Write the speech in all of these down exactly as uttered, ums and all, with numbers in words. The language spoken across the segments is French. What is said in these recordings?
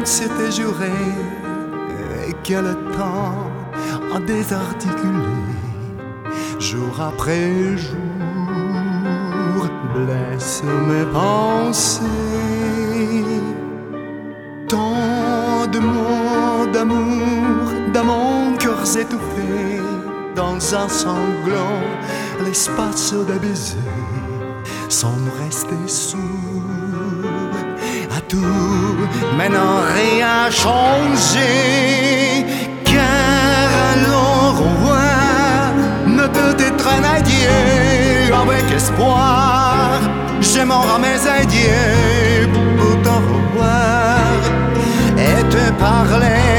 s'était juré et que le temps a désarticulé, jour après jour, blesse mes pensées. Tant de mots d'amour, d'amants cœurs étouffés, dans un sanglant, l'espace des baisers, sans nous rester sourds à tout, maintenant rien changé, car alors roi ne peut être un adieu avec espoir. J'ai mort à mes adieux pour t'en revoir et te parler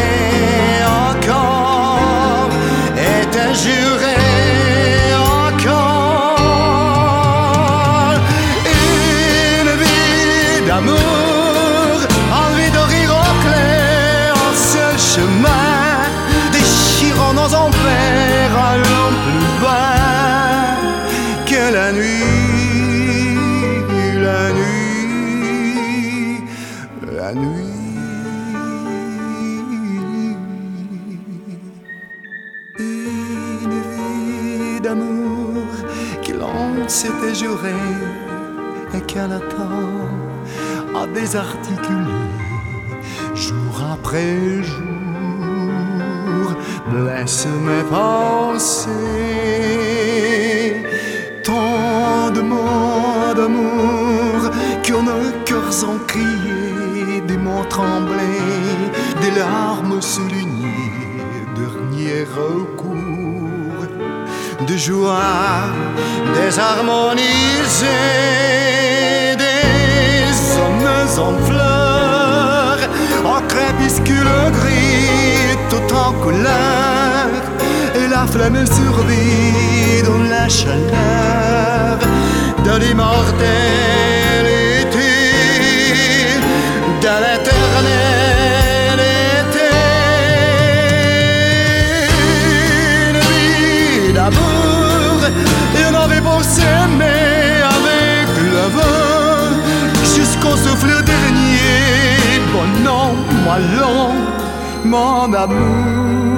encore et te jurer encore une vie d'amour, envie de rire au clair, un seul chemin, déchirant nos enfers, allant plus bas que la nuit, la nuit, la nuit. Une vie d'amour que l'on s'était juré et qu'à la temps a désarticulé, jour après jour, blesse mes pensées. Tant de mots d'amour que nos cœurs ont crié, des mots tremblés, des larmes soulignées, dernier recours de joie désharmonisée, des sommes en fleurs, en crépuscule gris, tout en couleur, et la flamme survit dans la chaleur de l'immortalité, de l'éternité. Une vie d'amour, une envie pour s'aimer avec le vent, jusqu'au souffle dernier. Bon an, moi long, mon amour.